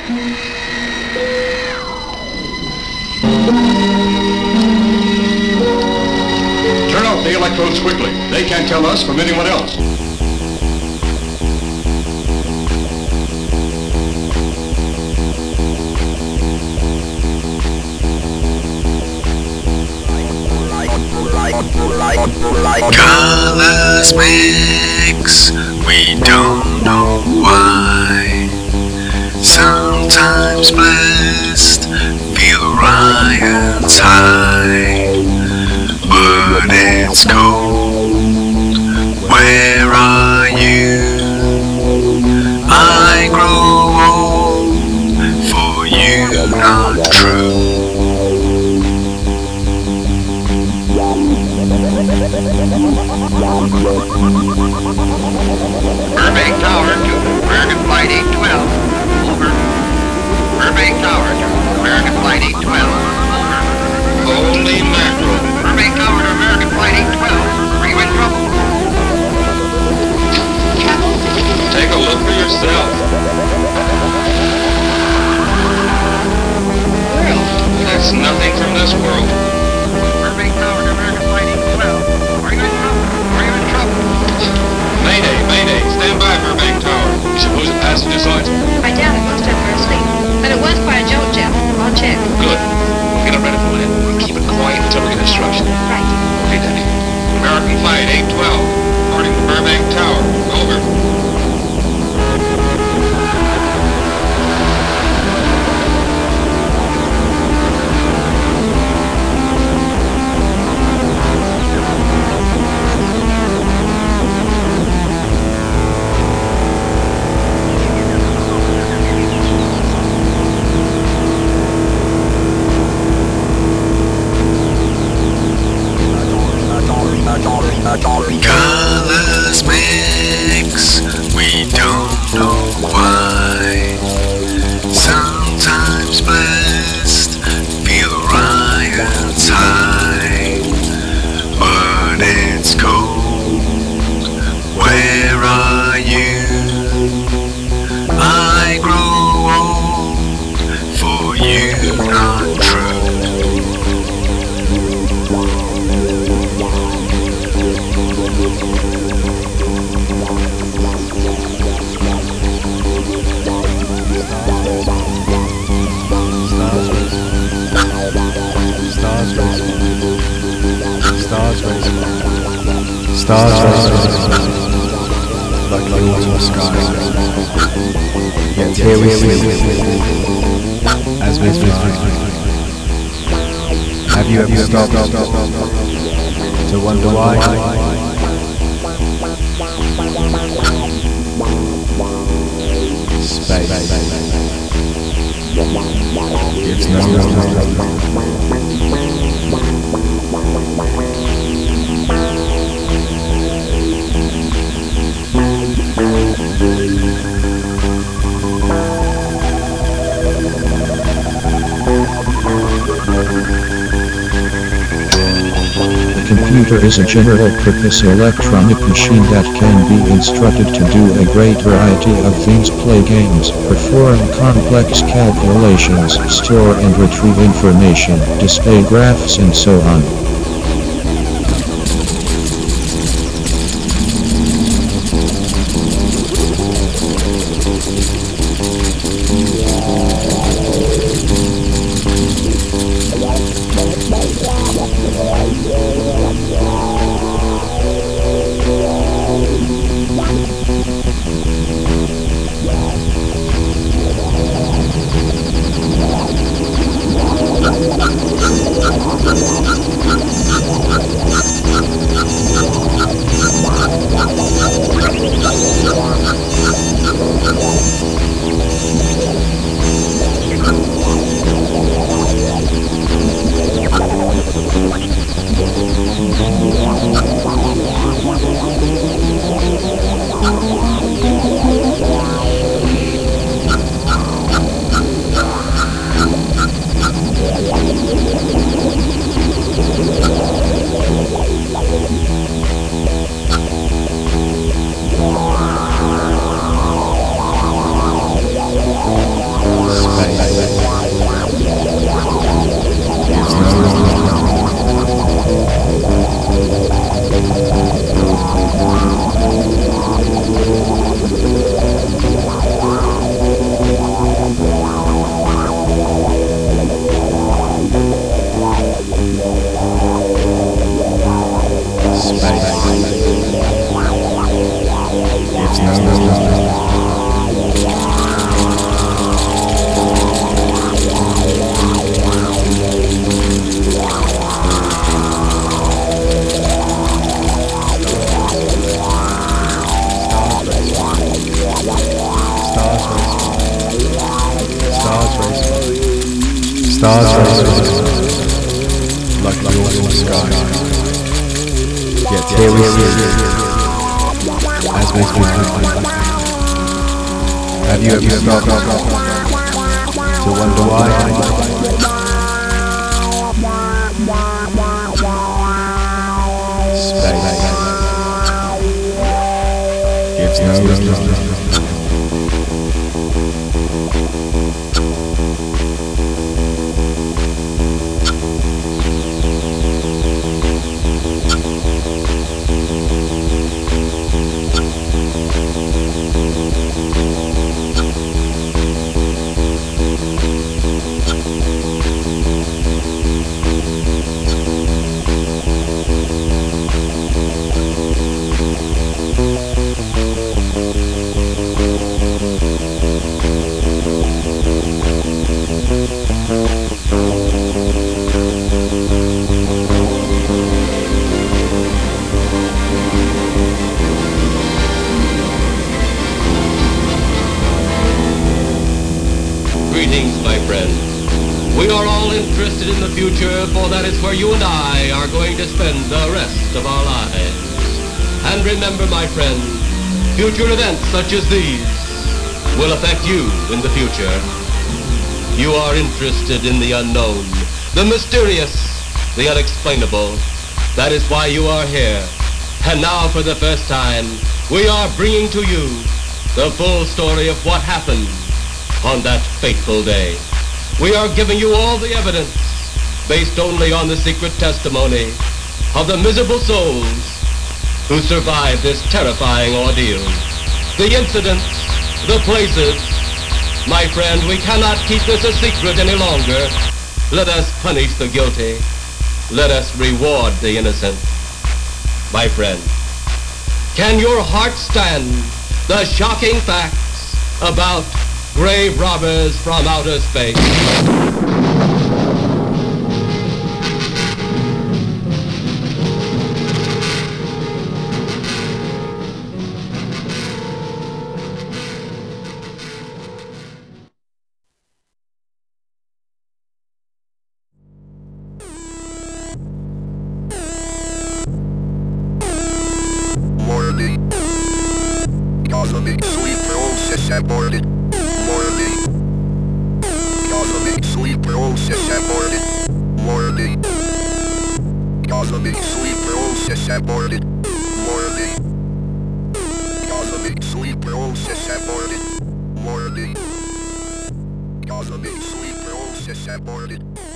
Turn off the electrodes quickly. They can't tell us from anyone else. Colors mix, we don't know why. Sometimes blessed, feel riots high. But it's cold, where are you? I grow old, for you not true. Burbank Tower to American Flight 812. Over. Burbank Tower to American Flight 812. Over. Holy mackerel. Burbank Tower to American Flight 812. Are you in trouble? Take a look for yourself. That's nothing from this world. Burbank Tower to American Flight 812. Are you in trouble? Are you in trouble? Mayday, mayday. Stand by, Burbank Tower. You suppose the passengers saw it? I doubt it. Most of them are asleep. But it was quite a jolt, Jeff. I'll check. Good. We'll get it ready for land. Keep it quiet until we get instruction. Right. Okay, Daddy. American Flight 812. Reporting to Burbank Tower. Over. Colors mix, we don't know why. Sometimes blessed, feel riots high. But it's cold, where are you? I grow old, for you not true. Stars racing like the autumn sky. Yet here we sleep as we fly. Have you ever stopped to wonder why? Space gives no A computer is a general-purpose electronic machine that can be instructed to do a great variety of things: play games, perform complex calculations, store and retrieve information, display graphs, and so on. Stars race like the autumn sky. Yet here we see, as we fly. Have you ever stopped to wonder why? Space gives no reply. Greetings, my friend. We are all interested in the future, for that is where you and I are going to spend the rest of our lives. And remember, my friend, future events such as these will affect you in the future. You are interested in the unknown, the mysterious, the unexplainable. That is why you are here. And now, for the first time, we are bringing to you the full story of what happened on that fateful day. We are giving you all the evidence based only on the secret testimony of the miserable souls who survived this terrifying ordeal. The incidents, the places. My friend, we cannot keep this a secret any longer. Let us punish the guilty. Let us reward the innocent. My friend, can your heart stand the shocking facts about grave robbers from outer space? Morally, cosmic sleeper process aborted. Morally, cosmic sleeper process aborted. Morally, cosmic sleeper process aborted. Morally, cosmic sleeper process aborted. Morally, cosmic sleeper process aborted.